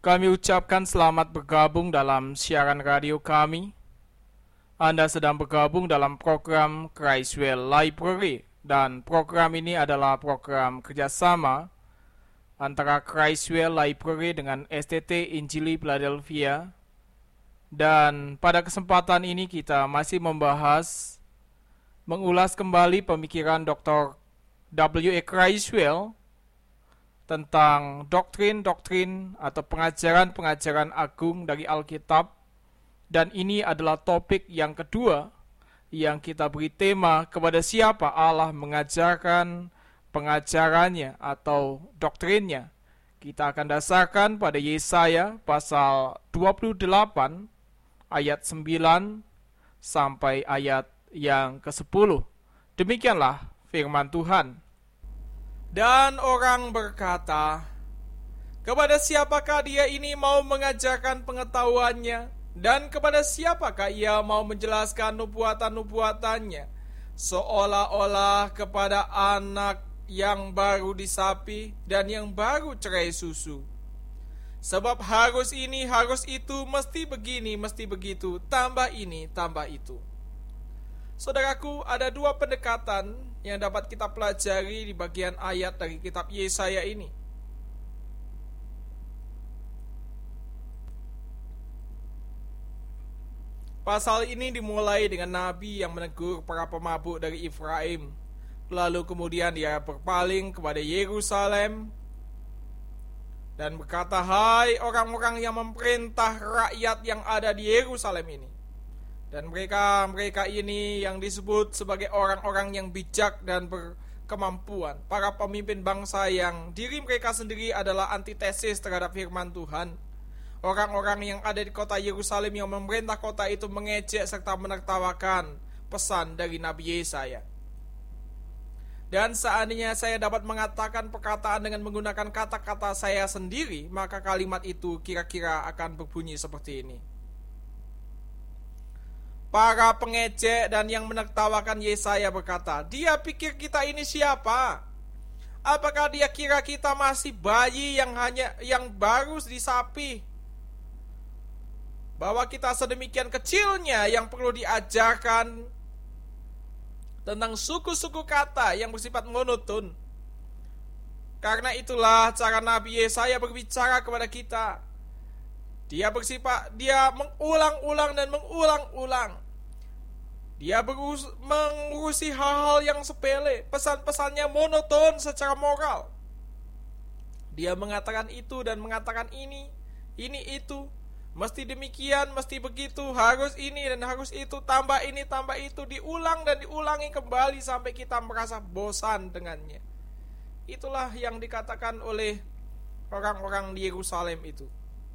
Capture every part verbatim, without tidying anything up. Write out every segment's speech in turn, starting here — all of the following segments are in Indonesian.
Kami ucapkan selamat bergabung dalam siaran radio kami. Anda sedang bergabung dalam program Christwell Library, dan program ini adalah program kerjasama antara Christwell Library dengan S T T Injili Philadelphia. Dan pada kesempatan ini kita masih membahas, mengulas kembali pemikiran doktor W A Christwell tentang doktrin-doktrin atau pengajaran-pengajaran agung dari Alkitab. Dan ini adalah topik yang kedua yang kita beri tema, kepada siapa Allah mengajarkan pengajarannya atau doktrinnya. Kita akan dasarkan pada Yesaya pasal dua puluh delapan ayat sembilan sampai ayat yang kesepuluh. Demikianlah firman Tuhan. Dan orang berkata, kepada siapakah dia ini mau mengajarkan pengetahuannya? Dan kepada siapakah ia mau menjelaskan nubuatan-nubuatannya? Seolah-olah kepada anak yang baru disapi dan yang baru cerai susu. Sebab harus ini, harus itu, mesti begini, mesti begitu, tambah ini, tambah itu. Saudaraku, ada dua pendekatan yang dapat kita pelajari di bagian ayat dari kitab Yesaya ini. Pasal ini dimulai dengan nabi yang menegur para pemabuk dari Efraim. Lalu kemudian dia berpaling kepada Yerusalem dan berkata, hai orang-orang yang memerintah rakyat yang ada di Yerusalem ini. Dan mereka mereka ini yang disebut sebagai orang-orang yang bijak dan berkemampuan, para pemimpin bangsa yang diri mereka sendiri adalah antitesis terhadap firman Tuhan. Orang-orang yang ada di kota Yerusalem yang memerintah kota itu mengejek serta menertawakan pesan dari Nabi Yesaya. Dan seandainya saya dapat mengatakan perkataan dengan menggunakan kata-kata saya sendiri, maka kalimat itu kira-kira akan berbunyi seperti ini. Para pengejek dan yang menertawakan Yesaya berkata, dia pikir kita ini siapa? Apakah dia kira kita masih bayi yang hanya yang baru disapi? Bahwa kita sedemikian kecilnya yang perlu diajarkan tentang suku-suku kata yang bersifat monoton. Karena itulah cara Nabi Yesaya berbicara kepada kita. Dia bersifat, dia mengulang-ulang dan mengulang-ulang. Dia berus, mengurusi hal-hal yang sepele. Pesan-pesannya monoton secara moral. Dia mengatakan itu dan mengatakan ini, ini itu. Mesti demikian, mesti begitu, harus ini dan harus itu, tambah ini, tambah itu, diulang dan diulangi kembali sampai kita merasa bosan dengannya. Itulah yang dikatakan oleh orang-orang di Yerusalem itu.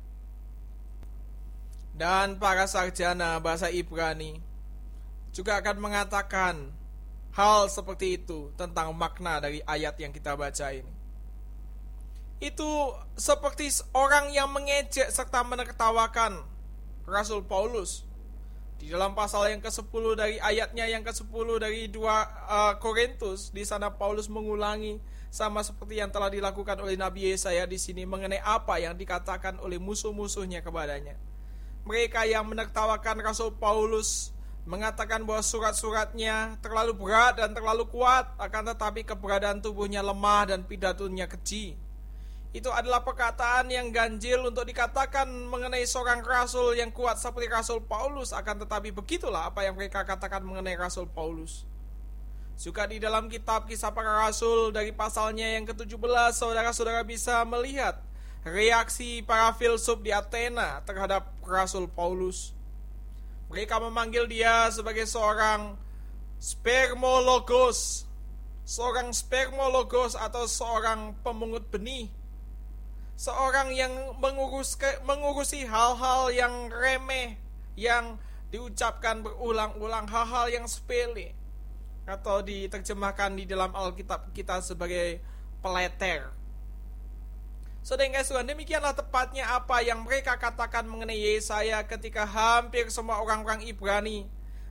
Dan para sarjana bahasa Ibrani juga akan mengatakan hal seperti itu tentang makna dari ayat yang kita baca ini. Itu seperti orang yang mengejek serta menertawakan Rasul Paulus. Di dalam pasal yang kesepuluh dari ayatnya yang kesepuluh dari dua Korintus, di sana Paulus mengulangi sama seperti yang telah dilakukan oleh Nabi Yesaya di sini mengenai apa yang dikatakan oleh musuh-musuhnya kepadanya. Mereka yang menertawakan Rasul Paulus mengatakan bahwa surat-suratnya terlalu berat dan terlalu kuat, akan tetapi keberadaan tubuhnya lemah dan pidatonya keji. Itu adalah perkataan yang ganjil untuk dikatakan mengenai seorang rasul yang kuat seperti Rasul Paulus. Akan tetapi begitulah apa yang mereka katakan mengenai Rasul Paulus. Juga di dalam kitab Kisah Para Rasul dari pasalnya yang ketujuh belas, saudara-saudara bisa melihat reaksi para filsuf di Athena terhadap Rasul Paulus. Mereka memanggil dia sebagai seorang spermologos, seorang spermologos atau seorang pemungut benih. Seorang yang mengurus, mengurusi hal-hal yang remeh, yang diucapkan berulang-ulang, hal-hal yang sepele, atau diterjemahkan di dalam Alkitab kita sebagai peleter. Saudara Tuhan, demikianlah tepatnya apa yang mereka katakan mengenai Yesaya ketika hampir semua orang-orang Ibrani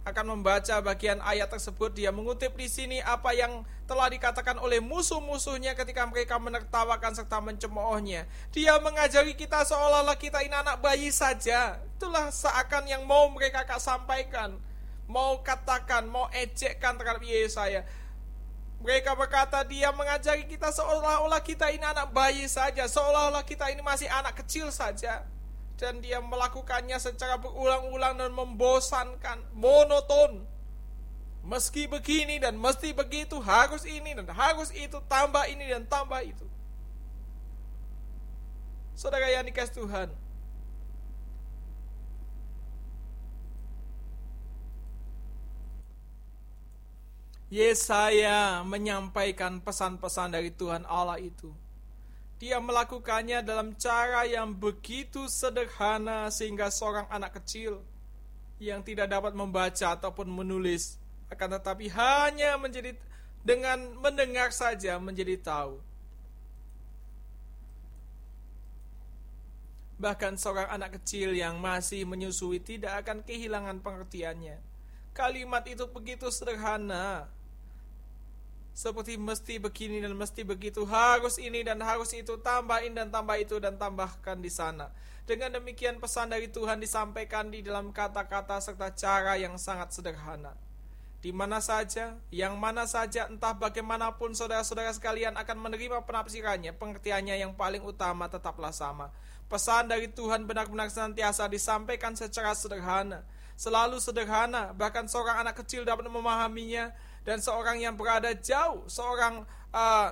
akan membaca bagian ayat tersebut, dia mengutip di sini apa yang telah dikatakan oleh musuh-musuhnya ketika mereka menertawakan serta mencemoohnya. Dia mengajari kita seolah-olah kita ini anak bayi saja. Itulah seakan yang mau mereka sampaikan, mau katakan, mau ejekkan terhadap Yesaya. Mereka berkata dia mengajari kita seolah-olah kita ini anak bayi saja, seolah-olah kita ini masih anak kecil saja. Dan dia melakukannya secara berulang-ulang dan membosankan, monoton. Meski begini dan mesti begitu, harus ini dan harus itu, tambah ini dan tambah itu. Saudara yang dikasihi Tuhan, Yesaya menyampaikan pesan-pesan dari Tuhan Allah itu. Dia melakukannya dalam cara yang begitu sederhana sehingga seorang anak kecil yang tidak dapat membaca ataupun menulis, akan tetapi hanya menjadi dengan mendengar saja menjadi tahu. Bahkan seorang anak kecil yang masih menyusui tidak akan kehilangan pengertiannya. Kalimat itu begitu sederhana, seperti mesti begini dan mesti begitu, harus ini dan harus itu, tambahin dan tambah itu dan tambahkan di sana. Dengan demikian pesan dari Tuhan disampaikan di dalam kata-kata serta cara yang sangat sederhana. Di mana saja, yang mana saja, entah bagaimanapun saudara-saudara sekalian akan menerima penafsirannya, pengertiannya yang paling utama tetaplah sama. Pesan dari Tuhan benar-benar senantiasa disampaikan secara sederhana, selalu sederhana, bahkan seorang anak kecil dapat memahaminya. Dan seorang yang berada jauh, seorang uh,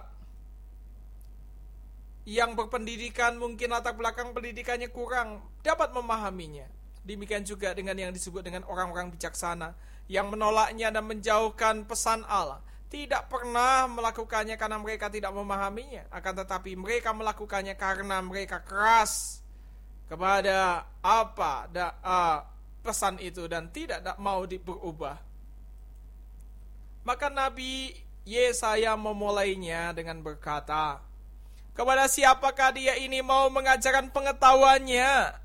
yang berpendidikan, mungkin latar belakang pendidikannya kurang, dapat memahaminya. Demikian juga dengan yang disebut dengan orang-orang bijaksana, yang menolaknya dan menjauhkan pesan Allah. Tidak pernah melakukannya karena mereka tidak memahaminya, akan tetapi mereka melakukannya karena mereka keras kepada apa da, uh, pesan itu dan tidak mau berubah. Maka Nabi Yesaya memulainya dengan berkata, kepada siapakah dia ini mau mengajarkan pengetahuannya?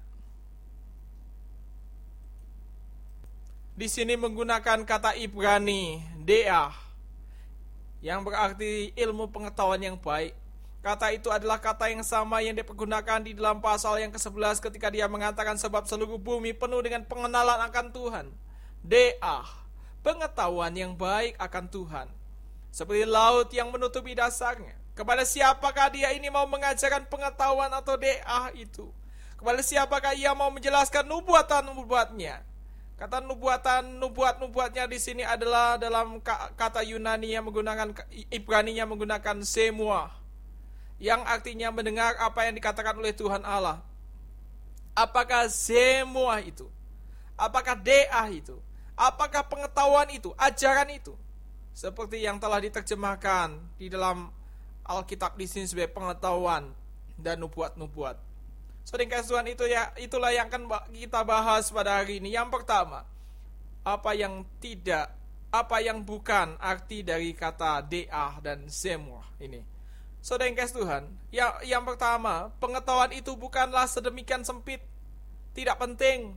Di sini menggunakan kata Ibrani, deah, yang berarti ilmu pengetahuan yang baik. Kata itu adalah kata yang sama yang dipergunakan di dalam pasal yang kesebelas ketika dia mengatakan sebab seluruh bumi penuh dengan pengenalan akan Tuhan. Deah, pengetahuan yang baik akan Tuhan, seperti laut yang menutupi dasarnya. Kepada siapakah dia ini mau mengajarkan pengetahuan atau deah itu? Kepada siapakah ia mau menjelaskan nubuatan-nubuatnya? Kata nubuatan, nubuat-nubuatnya di sini adalah dalam kata Yunani yang menggunakan Ibrani yang menggunakan semua, yang artinya mendengar apa yang dikatakan oleh Tuhan Allah. Apakah semua itu? Apakah deah itu? Apakah pengetahuan itu, ajaran itu? Seperti yang telah diterjemahkan di dalam Alkitab di sini sebagai pengetahuan dan nubuat-nubuat. Saudara Tuhan, itu ya, itulah yang akan kita bahas pada hari ini. Yang pertama, apa yang tidak, apa yang bukan arti dari kata deah dan semua ini. Saudara Tuhan, yang, yang pertama, pengetahuan itu bukanlah sedemikian sempit, tidak penting.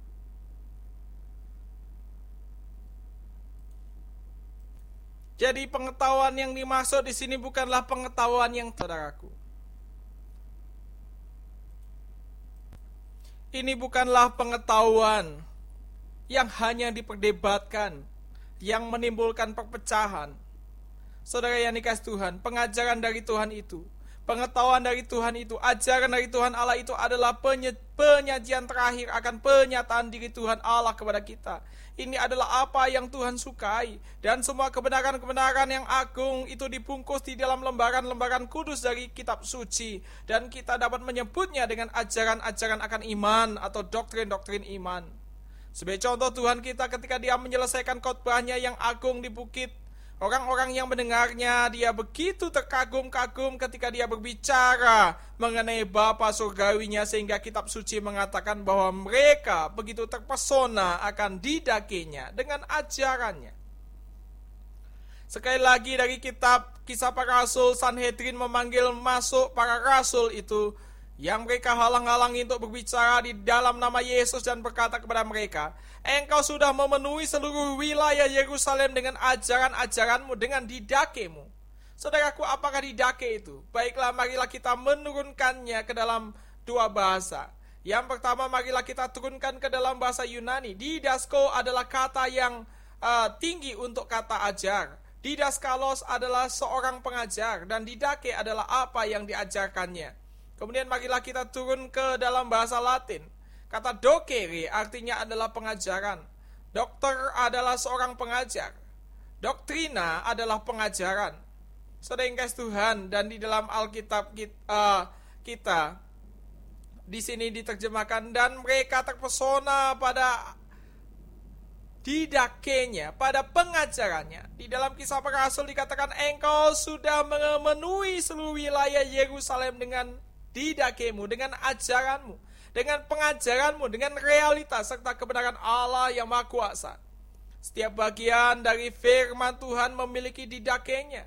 Jadi pengetahuan yang dimaksud di sini bukanlah pengetahuan yang saudaraku. Ini bukanlah pengetahuan yang hanya diperdebatkan, yang menimbulkan perpecahan. Saudara yang dikasihi Tuhan, pengajaran dari Tuhan itu, pengetahuan dari Tuhan itu, ajaran dari Tuhan Allah itu adalah penyajian terakhir akan penyataan diri Tuhan Allah kepada kita. Ini adalah apa yang Tuhan sukai. Dan semua kebenaran-kebenaran yang agung itu dibungkus di dalam lembaran-lembaran kudus dari kitab suci. Dan kita dapat menyebutnya dengan ajaran-ajaran akan iman atau doktrin-doktrin iman. Sebagai contoh Tuhan kita ketika dia menyelesaikan khotbahnya yang agung di bukit, orang-orang yang mendengarnya, dia begitu terkagum-kagum ketika dia berbicara mengenai Bapa surgawinya, sehingga kitab suci mengatakan bahwa mereka begitu terpesona akan didakinya dengan ajarannya. Sekali lagi dari kitab Kisah Para Rasul, Sanhedrin memanggil masuk para rasul itu yang mereka halang-halangi untuk berbicara di dalam nama Yesus dan berkata kepada mereka, engkau sudah memenuhi seluruh wilayah Yerusalem dengan ajaran-ajaranmu, dengan didakemu. Saudaraku, apakah didake itu? Baiklah, marilah kita menurunkannya ke dalam dua bahasa. Yang pertama, marilah kita turunkan ke dalam bahasa Yunani. Didasko adalah kata yang uh, tinggi untuk kata ajar. Didaskalos adalah seorang pengajar, dan didake adalah apa yang diajarkannya. Kemudian marilah kita turun ke dalam bahasa Latin. Kata docere artinya adalah pengajaran. Dokter adalah seorang pengajar. Doktrina adalah pengajaran. Saudara yang kasih Tuhan, dan di dalam Alkitab kita, uh, kita di sini diterjemahkan, dan mereka terpesona pada didakenya, pada pengajarannya. Di dalam Kisah Para Rasul dikatakan, engkau sudah memenuhi seluruh wilayah Yerusalem dengan didakemu, dengan ajaranmu, dengan pengajaranmu, dengan realitas serta kebenaran Allah yang Maha Kuasa. Setiap bagian dari firman Tuhan memiliki didakenya.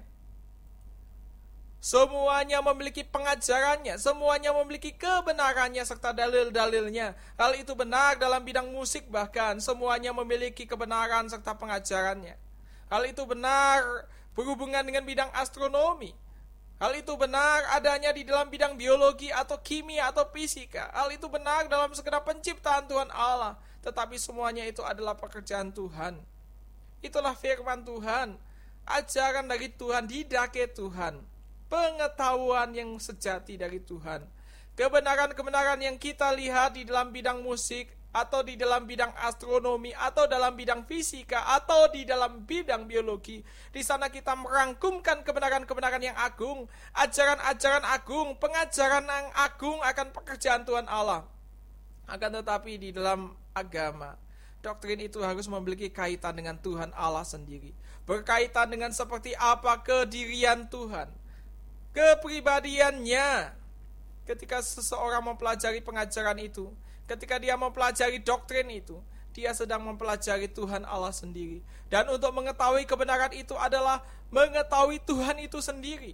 Semuanya memiliki pengajarannya, semuanya memiliki kebenarannya serta dalil-dalilnya. Hal itu benar dalam bidang musik, bahkan semuanya memiliki kebenaran serta pengajarannya. Hal itu benar berhubungan dengan bidang astronomi. Hal itu benar adanya di dalam bidang biologi atau kimia atau fisika. Hal itu benar dalam segala penciptaan Tuhan Allah. Tetapi semuanya itu adalah pekerjaan Tuhan. Itulah firman Tuhan, ajaran dari Tuhan, didake Tuhan, pengetahuan yang sejati dari Tuhan. Kebenaran-kebenaran yang kita lihat di dalam bidang musik, atau di dalam bidang astronomi, atau dalam bidang fisika, atau di dalam bidang biologi. Di sana kita merangkumkan kebenaran-kebenaran yang agung, ajaran-ajaran agung, pengajaran yang agung akan pekerjaan Tuhan Allah. Akan tetapi di dalam agama, doktrin itu harus memiliki kaitan dengan Tuhan Allah sendiri. Berkaitan dengan seperti apa kedirian Tuhan, kepribadiannya. Ketika seseorang mempelajari pengajaran itu, ketika dia mempelajari doktrin itu, dia sedang mempelajari Tuhan Allah sendiri. Dan untuk mengetahui kebenaran itu adalah mengetahui Tuhan itu sendiri.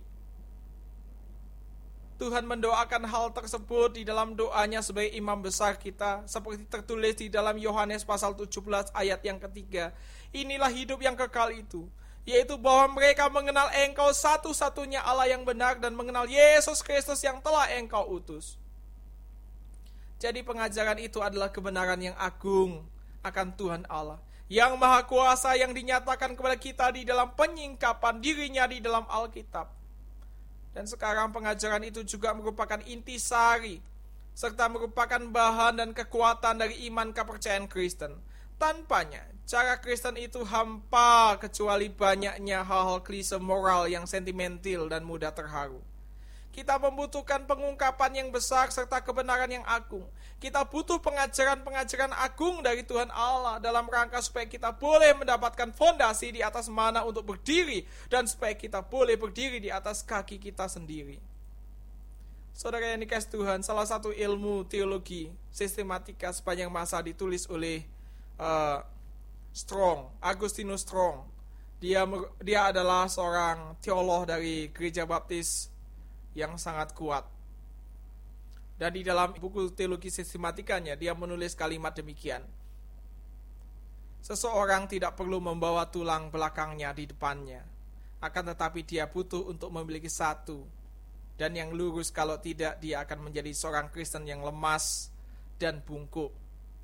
Tuhan mendoakan hal tersebut di dalam doanya sebagai imam besar kita, seperti tertulis di dalam Yohanes pasal tujuh belas ayat yang ketiga. Inilah hidup yang kekal itu, yaitu bahwa mereka mengenal engkau satu-satunya Allah yang benar, dan mengenal Yesus Kristus yang telah engkau utus. Jadi pengajaran itu adalah kebenaran yang agung akan Tuhan Allah, yang Maha Kuasa, yang dinyatakan kepada kita di dalam penyingkapan dirinya di dalam Alkitab. Dan sekarang pengajaran itu juga merupakan intisari, serta merupakan bahan dan kekuatan dari iman kepercayaan Kristen. Tanpanya, cara Kristen itu hampa kecuali banyaknya hal-hal klise moral yang sentimental dan mudah terharu. Kita membutuhkan pengungkapan yang besar serta kebenaran yang agung. Kita butuh pengajaran-pengajaran agung dari Tuhan Allah dalam rangka supaya kita boleh mendapatkan fondasi di atas mana untuk berdiri, dan supaya kita boleh berdiri di atas kaki kita sendiri. Saudara yang dikasihi Tuhan, salah satu ilmu teologi sistematika sepanjang masa ditulis oleh uh, Strong, Agustinus Strong. Dia dia adalah seorang teolog dari Gereja Baptis yang sangat kuat. Dan di dalam buku teologi sistematikanya, dia menulis kalimat demikian: seseorang tidak perlu membawa tulang belakangnya di depannya, akan tetapi dia butuh untuk memiliki satu, dan yang lurus. Kalau tidak, dia akan menjadi seorang Kristen yang lemas dan bungkuk.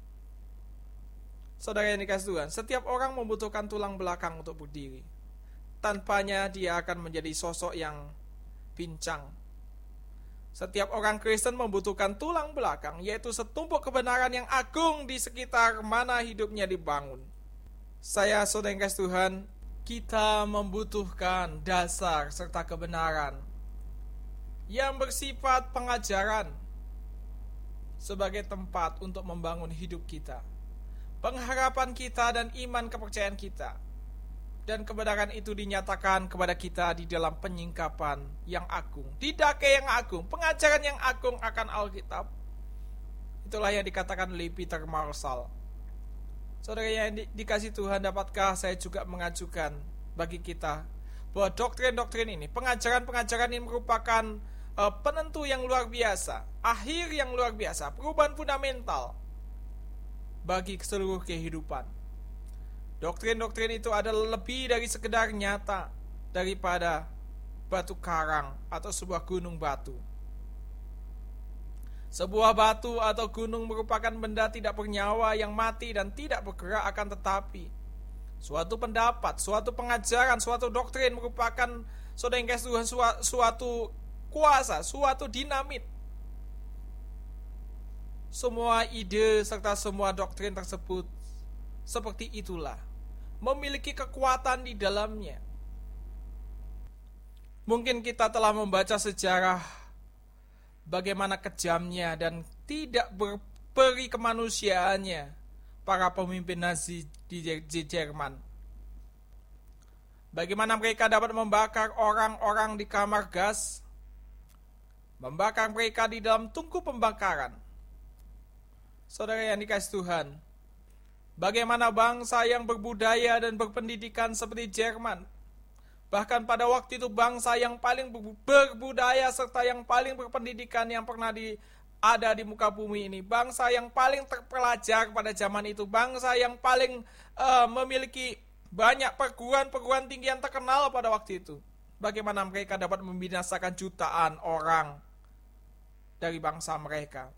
Saudara yang dikasihi Tuhan, setiap orang membutuhkan tulang belakang untuk berdiri. Tanpanya dia akan menjadi sosok yang pincang. Setiap orang Kristen membutuhkan tulang belakang, yaitu setumpuk kebenaran yang agung di sekitar mana hidupnya dibangun. Saya, saudara yang kasih Tuhan, kita membutuhkan dasar serta kebenaran yang bersifat pengajaran sebagai tempat untuk membangun hidup kita, pengharapan kita, dan iman kepercayaan kita. Dan kebenaran itu dinyatakan kepada kita di dalam penyingkapan yang agung, didake yang agung, pengajaran yang agung akan Alkitab. Itulah yang dikatakan oleh Peter Marshall. Saudara yang di- dikasihi Tuhan, dapatkah saya juga mengajukan bagi kita bahwa doktrin-doktrin ini, pengajaran-pengajaran ini merupakan uh, penentu yang luar biasa, akhir yang luar biasa, perubahan fundamental bagi seluruh kehidupan. Doktrin-doktrin itu adalah lebih dari sekedar nyata daripada batu karang atau sebuah gunung batu. Sebuah batu atau gunung merupakan benda tidak bernyawa yang mati dan tidak bergerak, akan tetapi suatu pendapat, suatu pengajaran, suatu doktrin merupakan, saudara yang kasih Tuhan, suatu kuasa, suatu dinamit. Semua ide serta semua doktrin tersebut seperti itulah, memiliki kekuatan di dalamnya. Mungkin kita telah membaca sejarah bagaimana kejamnya dan tidak berperi kemanusiaannya para pemimpin Nazi di Jerman. Bagaimana mereka dapat membakar orang-orang di kamar gas, membakar mereka di dalam tungku pembakaran. Saudara yang dikasihi Tuhan, bagaimana bangsa yang berbudaya dan berpendidikan seperti Jerman, bahkan pada waktu itu bangsa yang paling berbudaya serta yang paling berpendidikan yang pernah di, ada di muka bumi ini, bangsa yang paling terpelajar pada zaman itu, bangsa yang paling uh, memiliki banyak perguruan-perguruan tinggi yang terkenal pada waktu itu. Bagaimana mereka dapat membinasakan jutaan orang dari bangsa mereka.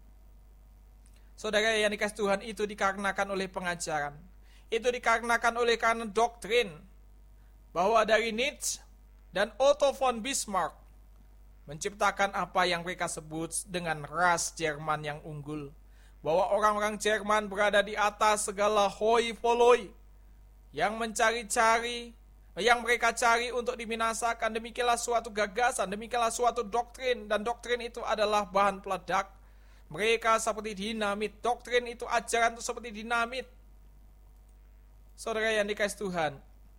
Saudara yang dikasihi Tuhan, itu dikarenakan oleh pengajaran, itu dikarenakan oleh karena doktrin, bahwa dari Nietzsche dan Otto von Bismarck menciptakan apa yang mereka sebut dengan ras Jerman yang unggul, bahwa orang-orang Jerman berada di atas segala hoi polloi yang mencari-cari, yang mereka cari untuk dibinasakan. Demikianlah suatu gagasan, demikianlah suatu doktrin, dan doktrin itu adalah bahan peledak. Mereka seperti dinamit, doktrin itu, ajaran itu seperti dinamit. Saudara yang dikasihi Tuhan,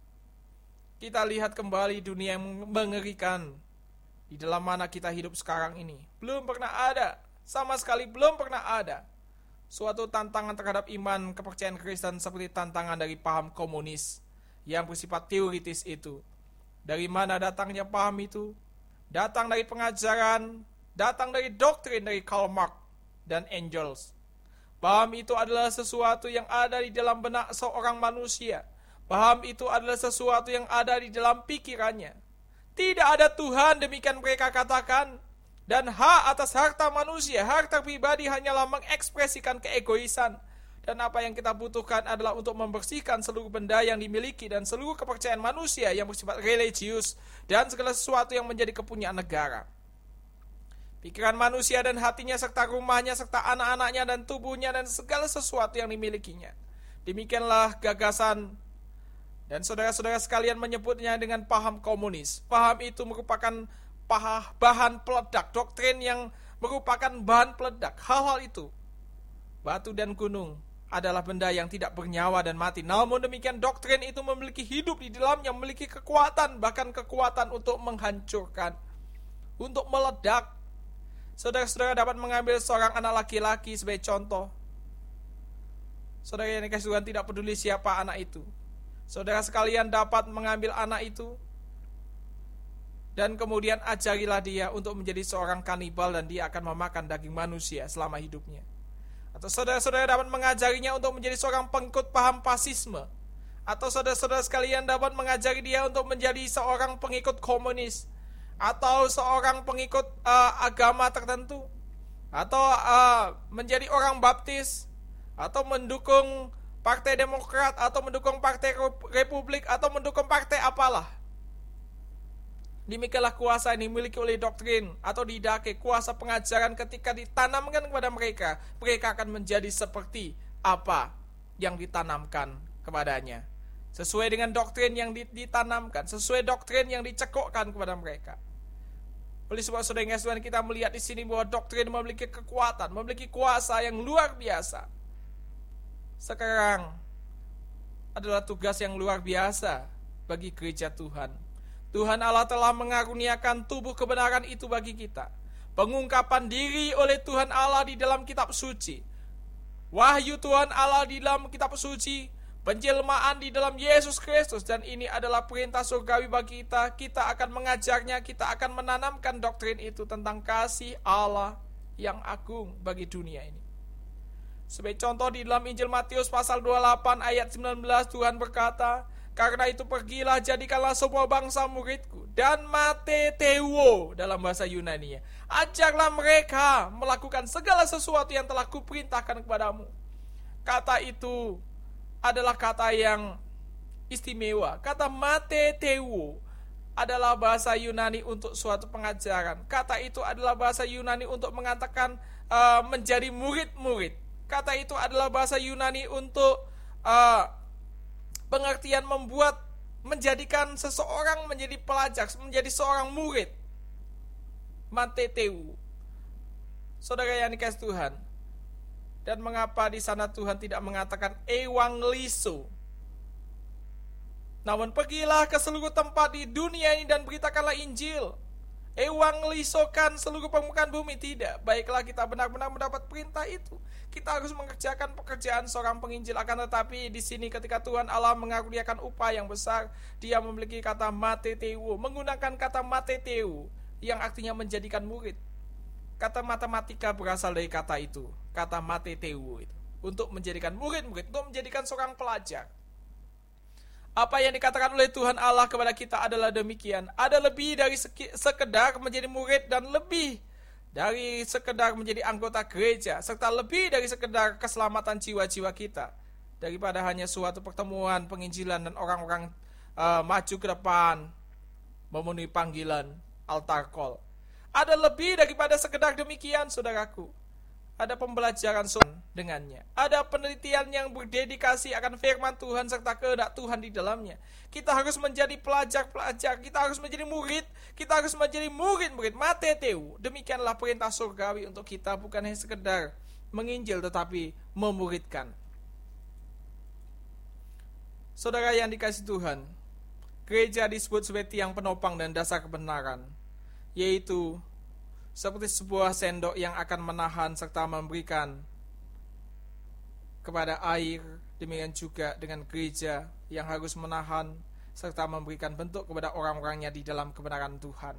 kita lihat kembali dunia yang mengerikan di dalam mana kita hidup sekarang ini. Belum pernah ada, sama sekali belum pernah ada suatu tantangan terhadap iman kepercayaan Kristen seperti tantangan dari paham komunis yang bersifat teoritis itu. Dari mana datangnya paham itu? Datang dari pengajaran, datang dari doktrin dari Karl Marx dan Engels. Paham itu adalah sesuatu yang ada di dalam benak seorang manusia. Paham itu adalah sesuatu yang ada di dalam pikirannya. Tidak ada Tuhan, demikian mereka katakan. Dan hak atas harta manusia, harta pribadi hanyalah mengekspresikan keegoisan. Dan apa yang kita butuhkan adalah untuk membersihkan seluruh benda yang dimiliki dan seluruh kepercayaan manusia yang bersifat religius dan segala sesuatu yang menjadi kepunyaan negara. Pikiran manusia dan hatinya serta rumahnya serta anak-anaknya dan tubuhnya dan segala sesuatu yang dimilikinya. Demikianlah gagasan. Dan saudara-saudara sekalian menyebutnya dengan paham komunis. Paham itu merupakan bahan peledak, doktrin yang merupakan bahan peledak. Hal-hal itu, batu dan gunung, adalah benda yang tidak bernyawa dan mati. Namun demikian doktrin itu memiliki hidup di dalamnya, memiliki kekuatan, bahkan kekuatan untuk menghancurkan, untuk meledak. Saudara-saudara dapat mengambil seorang anak laki-laki sebagai contoh. Saudara yang dikasihi Tuhan, tidak peduli siapa anak itu. Saudara sekalian dapat mengambil anak itu dan kemudian ajarilah dia untuk menjadi seorang kanibal dan dia akan memakan daging manusia selama hidupnya. Atau saudara-saudara dapat mengajarinya untuk menjadi seorang pengikut paham fasisme. Atau saudara-saudara sekalian dapat mengajari dia untuk menjadi seorang pengikut komunis. Atau seorang pengikut uh, agama tertentu. Atau uh, menjadi orang baptis. Atau mendukung Partai Demokrat, atau mendukung Partai Republik, atau mendukung partai apalah. Demikianlah kuasa yang dimiliki oleh doktrin atau didake, kuasa pengajaran ketika ditanamkan kepada mereka, mereka akan menjadi seperti apa yang ditanamkan kepadanya. Sesuai dengan doktrin yang ditanamkan, sesuai doktrin yang dicekokkan kepada mereka. Oleh sebab saudara yang Tuhan, kita melihat di sini bahwa doktrin memiliki kekuatan, memiliki kuasa yang luar biasa. Sekarang adalah tugas yang luar biasa bagi gereja Tuhan. Tuhan Allah telah mengaruniakan tubuh kebenaran itu bagi kita. Pengungkapan diri oleh Tuhan Allah di dalam kitab suci. Wahyu Tuhan Allah di dalam kitab suci penjelmaan di dalam Yesus Kristus, dan ini adalah perintah surgawi bagi kita. Kita akan mengajarnya, kita akan menanamkan doktrin itu tentang kasih Allah yang agung bagi dunia ini. Sebagai contoh, di dalam Injil Matius pasal dua puluh delapan ayat sembilan belas, Tuhan berkata, "Karena itu pergilah, jadikanlah semua bangsa muridku, dan mateteuo dalam bahasa Yunani-nya. Ajarlah mereka melakukan segala sesuatu yang telah kuperintahkan kepadamu." Kata itu adalah kata yang istimewa. Kata mateteuo adalah bahasa Yunani untuk suatu pengajaran. Kata itu adalah bahasa Yunani untuk mengatakan uh, menjadi murid-murid. Kata itu adalah bahasa Yunani untuk uh, pengertian membuat, menjadikan seseorang menjadi pelajar, menjadi seorang murid. Mateteu. Saudara yang dikasihi Tuhan. Dan mengapa di sana Tuhan tidak mengatakan evangelizo? Namun pergilah ke seluruh tempat di dunia ini dan beritakanlah Injil. Evangelisokan seluruh permukaan bumi, tidak. Baiklah, kita benar-benar mendapat perintah itu. Kita harus mengerjakan pekerjaan seorang penginjil. Akan tetapi di sini ketika Tuhan Allah mengaruniakan upah yang besar, Dia memiliki kata mateteu, menggunakan kata mateteu yang artinya menjadikan murid. Kata matematika berasal dari kata itu, kata mateteu itu, untuk menjadikan murid-murid, untuk menjadikan seorang pelajar. Apa yang dikatakan oleh Tuhan Allah kepada kita adalah demikian. Ada lebih dari sekedar menjadi murid, dan lebih dari sekedar menjadi anggota gereja, serta lebih dari sekedar keselamatan jiwa-jiwa kita, daripada hanya suatu pertemuan penginjilan dan orang-orang uh, maju ke depan memenuhi panggilan altar call. Ada lebih daripada sekedar demikian, saudaraku. Ada pembelajaran dengannya. Ada penelitian yang berdedikasi akan firman Tuhan serta kehendak Tuhan di dalamnya. Kita harus menjadi pelajar-pelajar, kita harus menjadi murid, kita harus menjadi murid-murid. Mateteu. Demikianlah perintah surgawi untuk kita, bukan hanya sekedar menginjil tetapi memuridkan. Saudara yang dikasihi Tuhan, gereja disebut sebagai tiang penopang dan dasar kebenaran, yaitu seperti sebuah sendok yang akan menahan serta memberikan kepada air. Demikian juga dengan gereja yang harus menahan serta memberikan bentuk kepada orang-orangnya di dalam kebenaran Tuhan.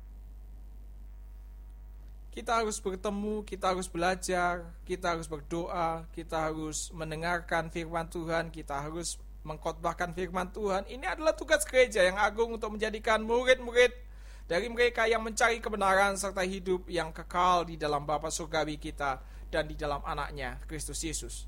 Kita harus bertemu, kita harus belajar, kita harus berdoa, kita harus mendengarkan firman Tuhan, kita harus mengkhotbahkan firman Tuhan. Ini adalah tugas gereja yang agung untuk menjadikan murid-murid dari mereka yang mencari kebenaran serta hidup yang kekal di dalam Bapa surgawi kita dan di dalam anaknya Kristus Yesus.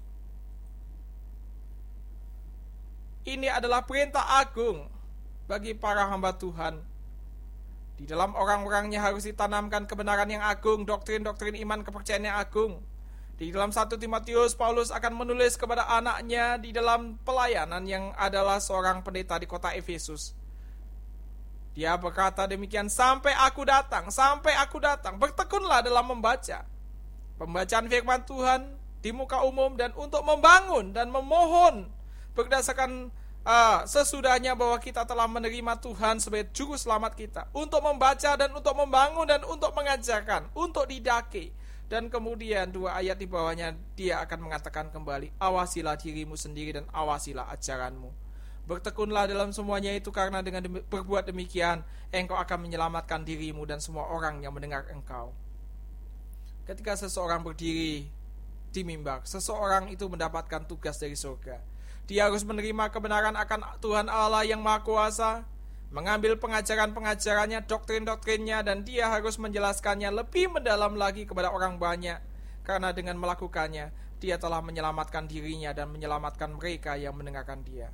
Ini adalah perintah agung bagi para hamba Tuhan. Di dalam orang-orangnya harus ditanamkan kebenaran yang agung, doktrin-doktrin iman kepercayaan yang agung. Di dalam satu Timotius, Paulus akan menulis kepada anaknya di dalam pelayanan yang adalah seorang pendeta di kota Efesus. Dia berkata demikian, sampai aku datang, sampai aku datang, bertekunlah dalam membaca. Pembacaan firman Tuhan di muka umum dan untuk membangun dan memohon berdasarkan uh, sesudahnya bahwa kita telah menerima Tuhan sebagai juru selamat kita. Untuk membaca dan untuk membangun dan untuk mengajarkan, untuk didake. Dan kemudian dua ayat di bawahnya dia akan mengatakan kembali, awasilah dirimu sendiri dan awasilah ajaranmu. Bertekunlah dalam semuanya itu, karena dengan demi, berbuat demikian engkau akan menyelamatkan dirimu dan semua orang yang mendengar engkau. Ketika seseorang berdiri di mimbar, seseorang itu mendapatkan tugas dari surga. Dia harus menerima kebenaran akan Tuhan Allah yang Maha Kuasa, mengambil pengajaran-pengajarannya, doktrin-doktrinnya, dan dia harus menjelaskannya lebih mendalam lagi kepada orang banyak. Karena dengan melakukannya, dia telah menyelamatkan dirinya dan menyelamatkan mereka yang mendengarkan dia.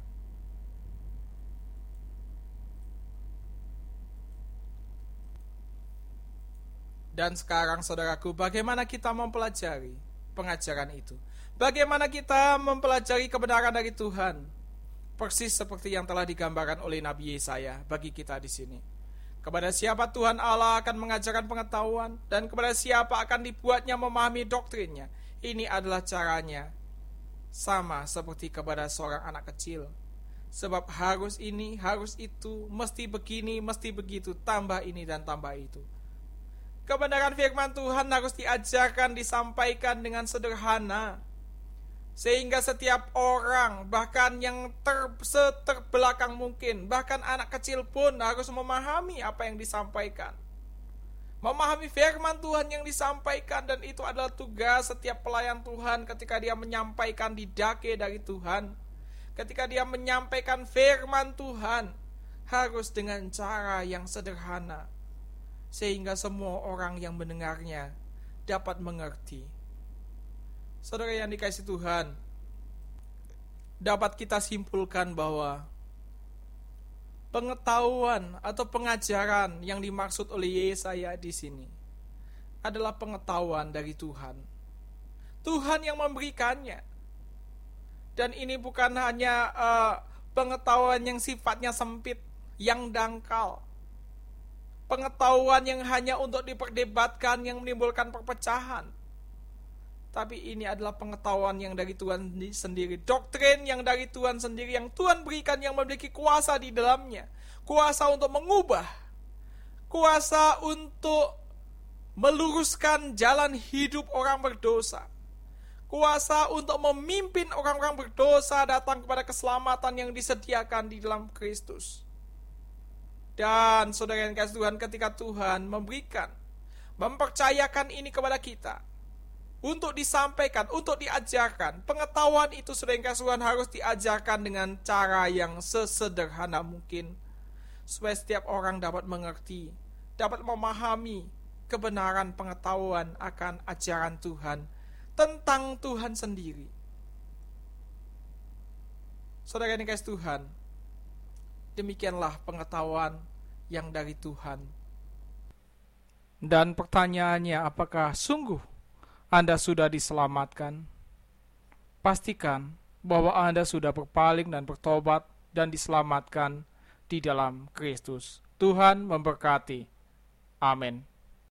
Dan sekarang saudaraku, bagaimana kita mempelajari pengajaran itu? Bagaimana kita mempelajari kebenaran dari Tuhan? Persis seperti yang telah digambarkan oleh Nabi Yesaya bagi kita di sini. Kepada siapa Tuhan Allah akan mengajarkan pengetahuan, dan kepada siapa akan dibuatnya memahami doktrinnya. Ini adalah caranya, sama seperti kepada seorang anak kecil. Sebab harus ini, harus itu, mesti begini, mesti begitu, tambah ini dan tambah itu. Kebenaran firman Tuhan harus diajarkan, disampaikan dengan sederhana, Sehingga setiap orang, bahkan yang ter, seterbelakang mungkin, bahkan anak kecil pun harus memahami apa yang disampaikan. Memahami firman Tuhan yang disampaikan, dan itu adalah tugas setiap pelayan Tuhan ketika dia menyampaikan didake dari Tuhan. Ketika dia menyampaikan firman Tuhan, harus dengan cara yang sederhana, sehingga semua orang yang mendengarnya dapat mengerti. Saudara yang dikasihi Tuhan, dapat kita simpulkan bahwa pengetahuan atau pengajaran yang dimaksud oleh Yesaya di sini adalah pengetahuan dari Tuhan. Tuhan yang memberikannya. Dan ini bukan hanya uh, pengetahuan yang sifatnya sempit, yang dangkal. Pengetahuan yang hanya untuk diperdebatkan, yang menimbulkan perpecahan. Tapi ini adalah pengetahuan yang dari Tuhan sendiri. Doktrin yang dari Tuhan sendiri, yang Tuhan berikan, yang memiliki kuasa di dalamnya. Kuasa untuk mengubah. Kuasa untuk meluruskan jalan hidup orang berdosa. Kuasa untuk memimpin orang-orang berdosa datang kepada keselamatan yang disediakan di dalam Kristus. Dan saudara yang kasih Tuhan, ketika Tuhan memberikan, mempercayakan ini kepada kita, untuk disampaikan, untuk diajarkan, pengetahuan itu saudara yang kasih Tuhan harus diajarkan dengan cara yang sesederhana mungkin, supaya setiap orang dapat mengerti, dapat memahami kebenaran pengetahuan akan ajaran Tuhan tentang Tuhan sendiri. Saudara yang dikasihi Tuhan, demikianlah pengetahuan yang dari Tuhan. Dan pertanyaannya, apakah sungguh Anda sudah diselamatkan? Pastikan bahwa Anda sudah berpaling dan bertobat dan diselamatkan di dalam Kristus. Tuhan memberkati. Amin.